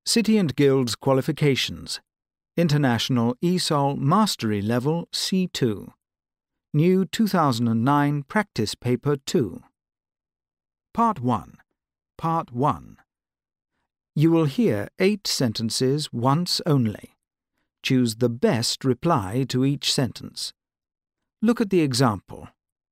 City and Guilds Qualifications. International ESOL Mastery Level C2. New 2009 Practice Paper 2. Part 1. Part 1. You will hear 8 sentences once only. Choose the best reply to each sentence. Look at the example.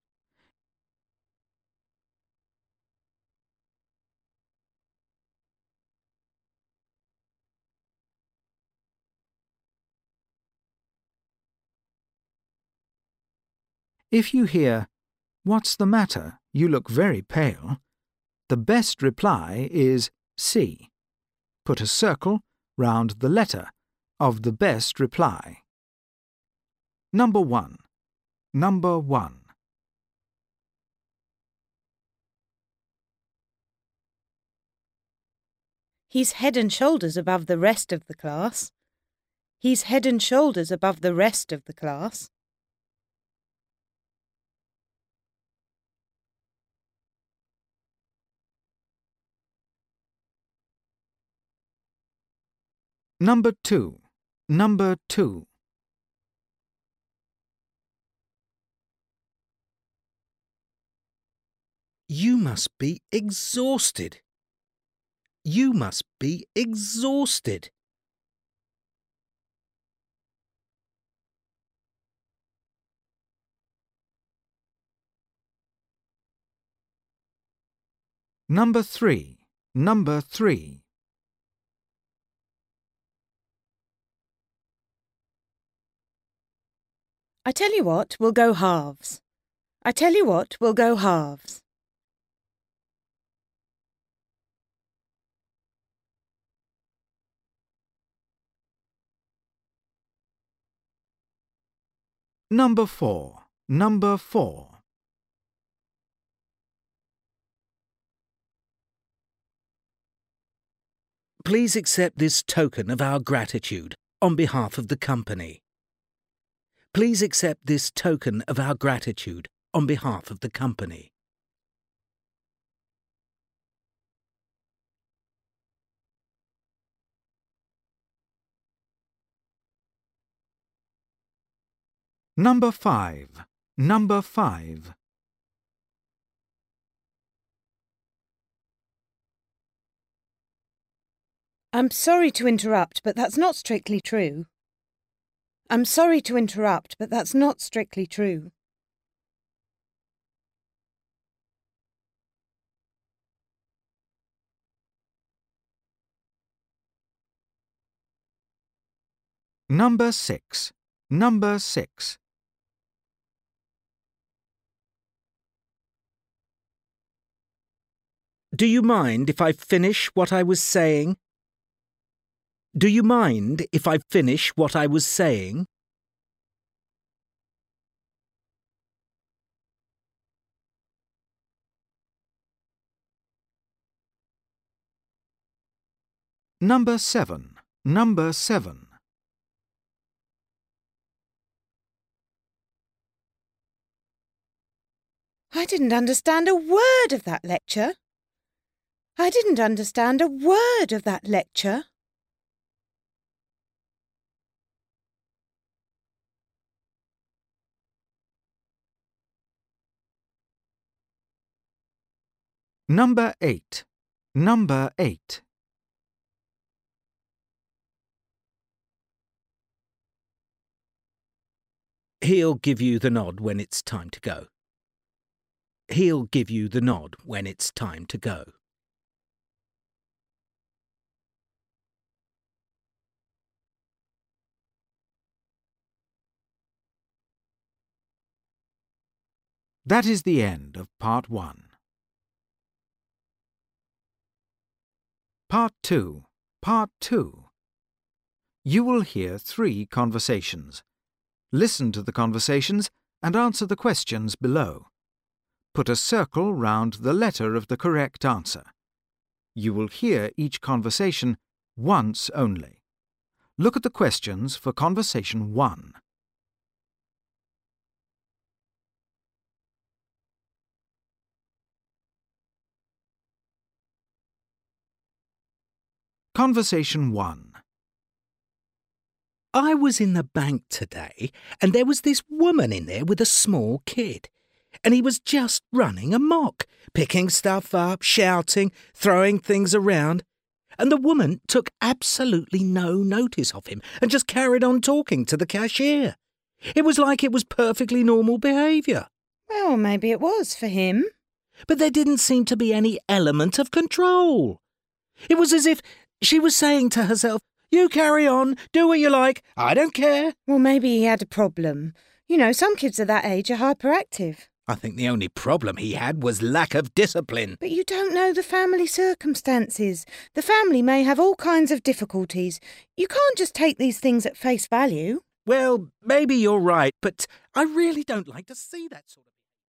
If you hear, "What's the matter? You look very pale," the best reply is C. Put a circle round the letter of the best reply. Number 1. Number 1. He's head and shoulders above the rest of the class. He's head and shoulders above the rest of the class. Number 2. Number 2. You must be exhausted. You must be exhausted. Number 3. Number 3. I tell you what, we'll go halves. I tell you what, we'll go halves. Number 4. Number 4. Please accept this token of our gratitude on behalf of the company. Please accept this token of our gratitude on behalf of the company. Number 5. Number 5. I'm sorry to interrupt, but that's not strictly true. I'm sorry to interrupt, but that's not strictly true. Number 6. Number 6. Do you mind if I finish what I was saying? Do you mind if I finish what I was saying? Number 7. Number 7. I didn't understand a word of that lecture. I didn't understand a word of that lecture. Number 8. Number 8. He'll give you the nod when it's time to go. He'll give you the nod when it's time to go. That is the end of Part 1. Part 2. Part 2. You will hear 3 conversations. Listen to the conversations and answer the questions below. Put a circle round the letter of the correct answer. You will hear each conversation once only. Look at the questions for Conversation 1. Conversation 1. I was in the bank today, and there was this woman in there with a small kid. And he was just running amok, picking stuff up, shouting, throwing things around. And the woman took absolutely no notice of him and just carried on talking to the cashier. It was like it was perfectly normal behaviour. Well, maybe it was for him. But there didn't seem to be any element of control. It was as if she was saying to herself, "You carry on, do what you like, I don't care." Well, maybe he had a problem. You know, some kids at that age are hyperactive. I think the only problem he had was lack of discipline. But you don't know the family circumstances. The family may have all kinds of difficulties. You can't just take these things at face value. Well, maybe you're right, but I really don't like to see that sort of...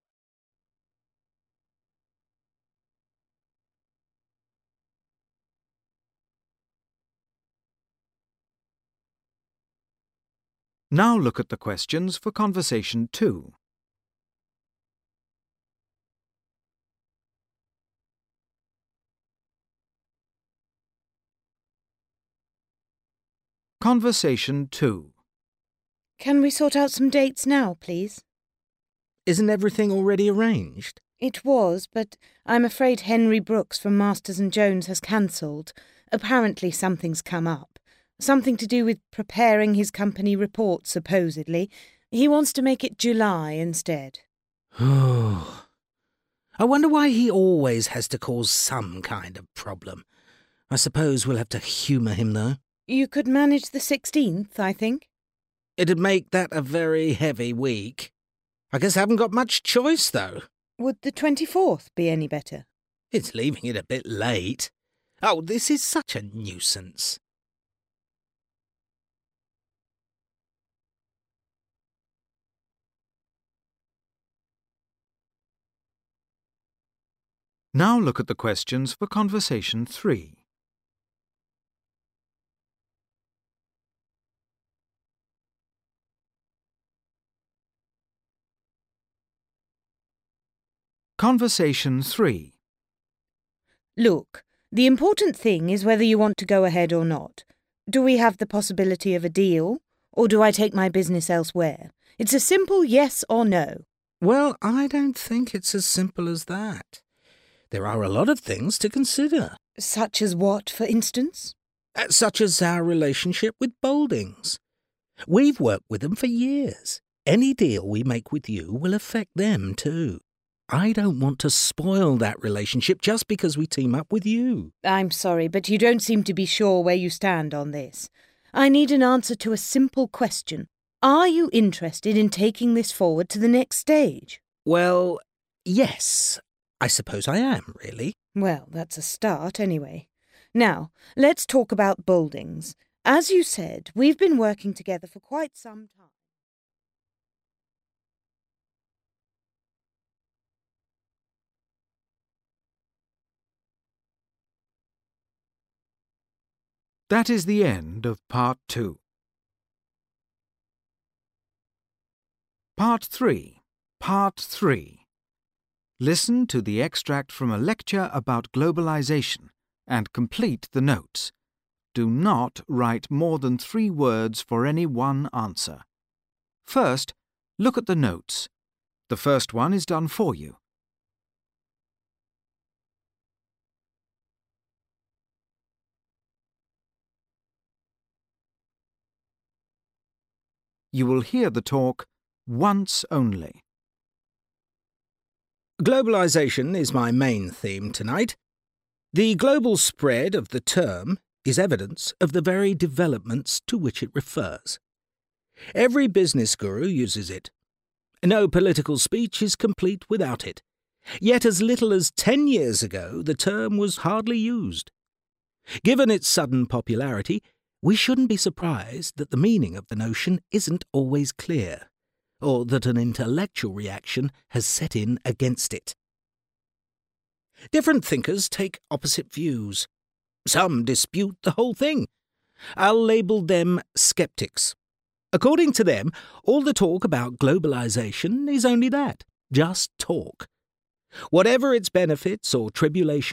Now look at the questions for Conversation 2. Conversation 2. Can we sort out some dates now, please? Isn't everything already arranged? It was, but I'm afraid Henry Brooks from Masters and Jones has cancelled. Apparently something's come up. Something to do with preparing his company report, supposedly. He wants to make it July instead. Oh, I wonder why he always has to cause some kind of problem. I suppose we'll have to humour him, though. You could manage the 16th, I think. It'd make that a very heavy week. I guess I haven't got much choice, though. Would the 24th be any better? It's leaving it a bit late. Oh, this is such a nuisance. Now look at the questions for Conversation 3. Conversation 3. Look, the important thing is whether you want to go ahead or not. Do we have the possibility of a deal, or do I take my business elsewhere? It's a simple yes or no. Well, I don't think it's as simple as that. There are a lot of things to consider. Such as what, for instance? Such as our relationship with Bouldings. We've worked with them for years. Any deal we make with you will affect them too. I don't want to spoil that relationship just because we team up with you. I'm sorry, but you don't seem to be sure where you stand on this. I need an answer to a simple question. Are you interested in taking this forward to the next stage? Well, yes. I suppose I am, really. Well, that's a start, anyway. Now, let's talk about Bouldings. As you said, we've been working together for quite some time. That is the end of Part 2. Part 3. Part 3. Listen to the extract from a lecture about globalization and complete the notes. Do not write more than 3 words for any one answer. First, look at the notes. The first one is done for you. You will hear the talk once only. Globalization is my main theme tonight. The global spread of the term is evidence of the very developments to which it refers. Every business guru uses it. No political speech is complete without it. Yet as little as 10 years ago, the term was hardly used. Given its sudden popularity, we shouldn't be surprised that the meaning of the notion isn't always clear, or that an intellectual reaction has set in against it. Different thinkers take opposite views. Some dispute the whole thing. I'll label them skeptics. According to them, all the talk about globalization is only that, just talk. Whatever its benefits or tribulations,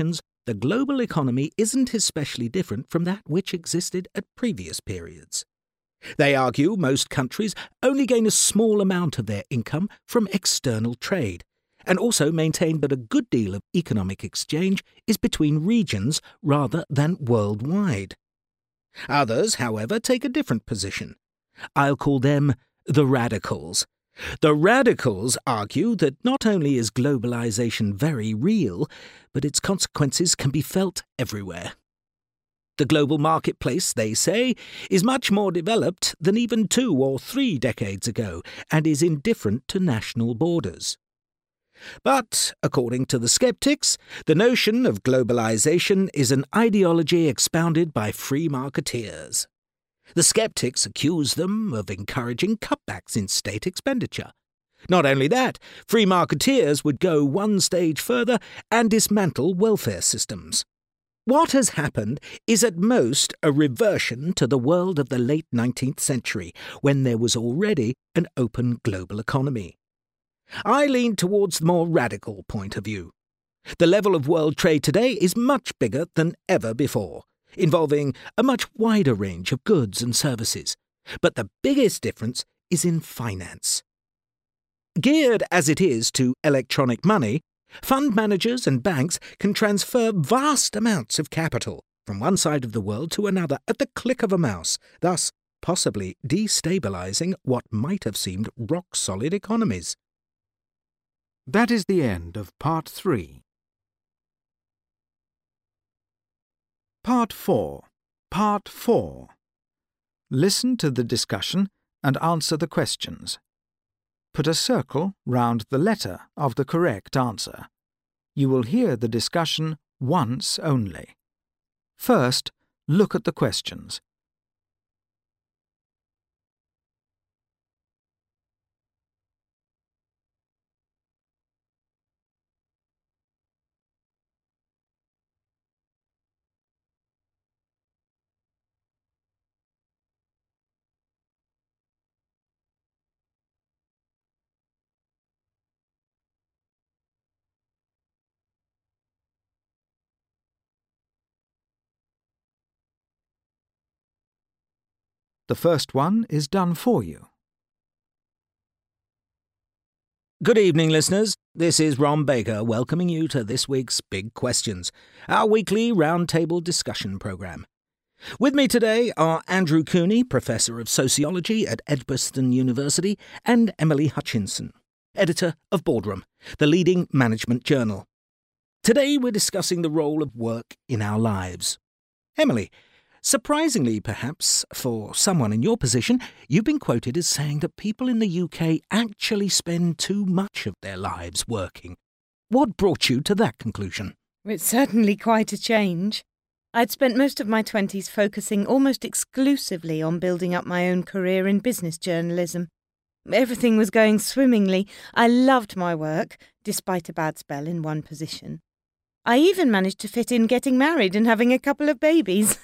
the global economy isn't especially different from that which existed at previous periods. They argue most countries only gain a small amount of their income from external trade, and also maintain that a good deal of economic exchange is between regions rather than worldwide. Others, however, take a different position. I'll call them the radicals. The radicals argue that not only is globalization very real, but its consequences can be felt everywhere. The global marketplace, they say, is much more developed than even 2 or 3 decades ago and is indifferent to national borders. But, according to the skeptics, the notion of globalization is an ideology expounded by free marketeers. The skeptics accuse them of encouraging cutbacks in state expenditure. Not only that, free marketeers would go one stage further and dismantle welfare systems. What has happened is at most a reversion to the world of the late 19th century, when there was already an open global economy. I lean towards the more radical point of view. The level of world trade today is much bigger than ever before, involving a much wider range of goods and services. But the biggest difference is in finance. Geared as it is to electronic money, fund managers and banks can transfer vast amounts of capital from one side of the world to another at the click of a mouse, thus possibly destabilizing what might have seemed rock-solid economies. That is the end of Part 3. Part 4. Part 4. Listen to the discussion and answer the questions. Put a circle round the letter of the correct answer. You will hear the discussion once only. First, look at the questions. The first one is done for you. Good evening, listeners. This is Ron Baker welcoming you to this week's Big Questions, our weekly roundtable discussion programme. With me today are Andrew Cooney, Professor of Sociology at Edgbaston University, and Emily Hutchinson, Editor of Boardroom, the leading management journal. Today we're discussing the role of work in our lives. Emily, surprisingly perhaps for someone in your position, you've been quoted as saying that people in the UK actually spend too much of their lives working. What brought you to that conclusion? It's certainly quite a change. I'd spent most of my 20s focusing almost exclusively on building up my own career in business journalism. Everything was going swimmingly. I loved my work, despite a bad spell in one position. I even managed to fit in getting married and having a couple of babies.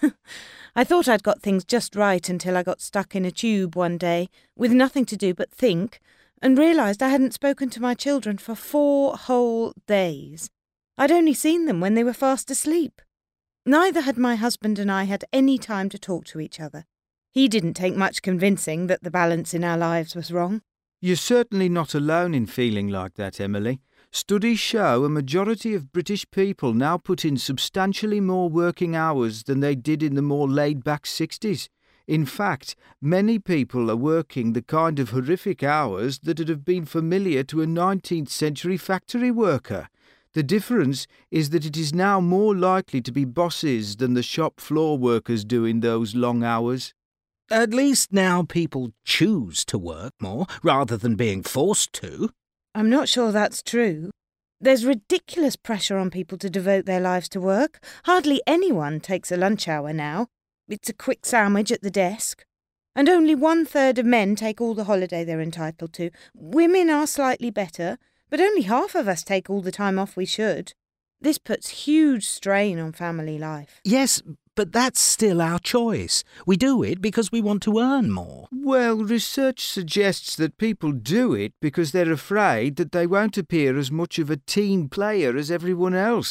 I thought I'd got things just right until I got stuck in a tube one day, with nothing to do but think, and realised I hadn't spoken to my children for 4 whole days. I'd only seen them when they were fast asleep. Neither had my husband and I had any time to talk to each other. He didn't take much convincing that the balance in our lives was wrong. You're certainly not alone in feeling like that, Emily. Studies show a majority of British people now put in substantially more working hours than they did in the more laid-back 60s. In fact, many people are working the kind of horrific hours that would have been familiar to a 19th century factory worker. The difference is that it is now more likely to be bosses than the shop floor workers doing those long hours. At least now people choose to work more rather than being forced to. I'm not sure that's true. There's ridiculous pressure on people to devote their lives to work. Hardly anyone takes a lunch hour now. It's a quick sandwich at the desk. And only 1/3 of men take all the holiday they're entitled to. Women are slightly better, but only half of us take all the time off we should. This puts huge strain on family life. Yes, but that's still our choice. We do it because we want to earn more. Well, research suggests that people do it because they're afraid that they won't appear as much of a team player as everyone else.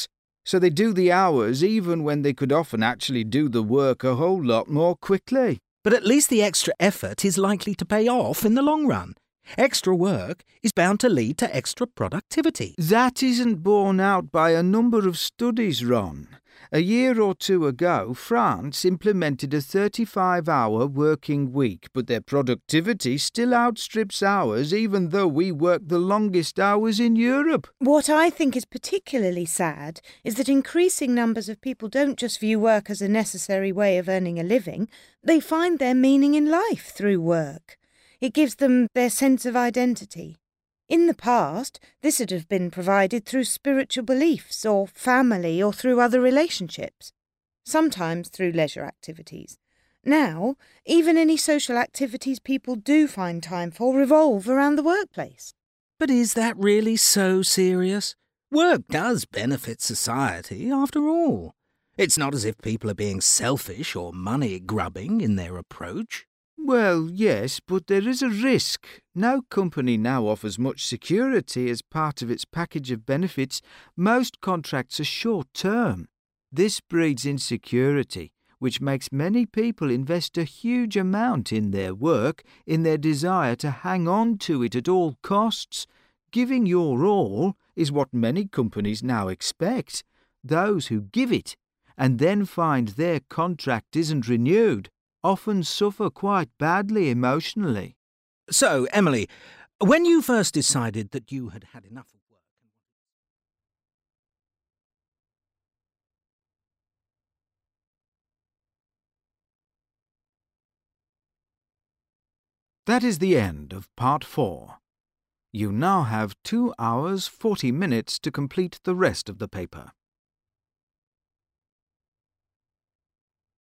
so they do the hours even when they could often actually do the work a whole lot more quickly. But at least the extra effort is likely to pay off in the long run. Extra work is bound to lead to extra productivity. That isn't borne out by a number of studies, Ron. A year or two ago, France implemented a 35-hour working week, but their productivity still outstrips ours even though we work the longest hours in Europe. What I think is particularly sad is that increasing numbers of people don't just view work as a necessary way of earning a living, they find their meaning in life through work. It gives them their sense of identity. In the past, this would have been provided through spiritual beliefs or family or through other relationships, sometimes through leisure activities. Now, even any social activities people do find time for revolve around the workplace. But is that really so serious? Work does benefit society, after all. It's not as if people are being selfish or money-grubbing in their approach. Well, yes, but there is a risk. No company now offers much security as part of its package of benefits. Most contracts are short-term. This breeds insecurity, which makes many people invest a huge amount in their work, in their desire to hang on to it at all costs. Giving your all is what many companies now expect. Those who give it and then find their contract isn't renewed often suffer quite badly emotionally. So, Emily, when you first decided that you had had enough of work... That is the end of Part 4. You now have 2 hours 40 minutes to complete the rest of the paper.